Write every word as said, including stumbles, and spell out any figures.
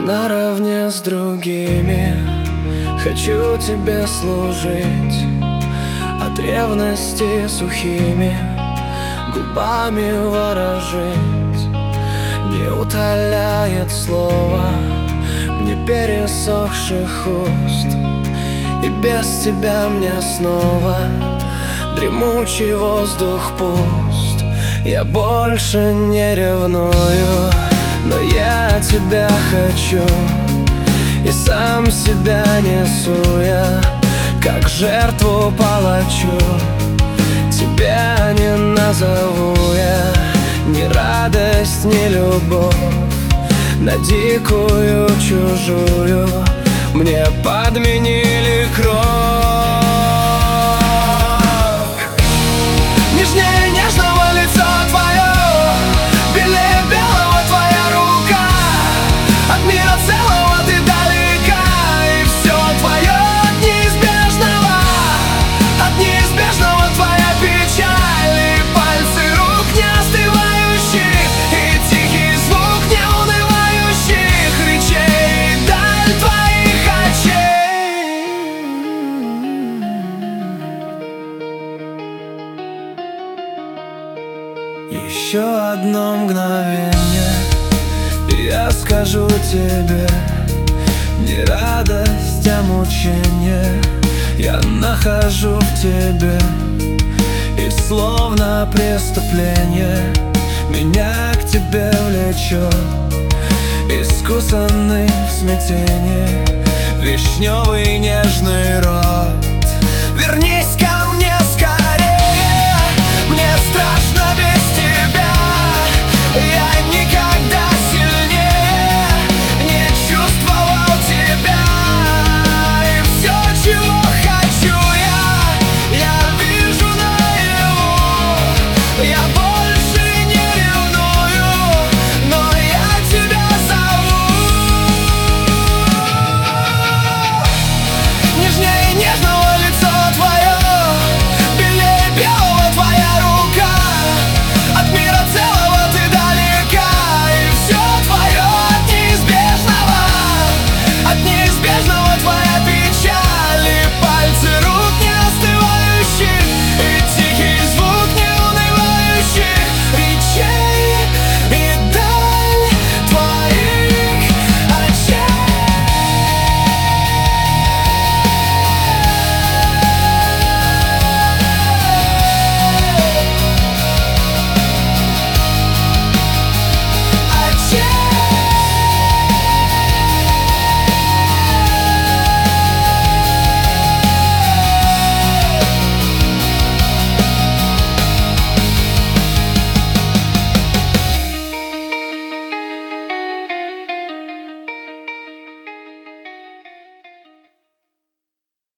наравне с другими. Хочу тебе служить, от ревности сухими губами ворожить. Не утоляет слово мне пересохших уст, и без тебя мне снова дремучий воздух пуст. Я больше не ревную, но я тебя хочу, и сам себя несу я, как жертву палачу. Тебя не назову я ни радость, ни любовь, на дикую чужую мне подменили кровь. Нежнее нежного лицо твое, белее белого твоя рука. От мира целого ты далека, и все твое от неизбежного, от неизбежного твоя печаль. И пальцы рук не остывающих, и тихий звук неунывающих речей, и даль твоих очей. Еще одно мгновение, и я скажу тебе, не радость, а мучение я нахожу в тебе. И словно преступление меня к тебе влечет, искусанный в смятении вишневый нежный рот.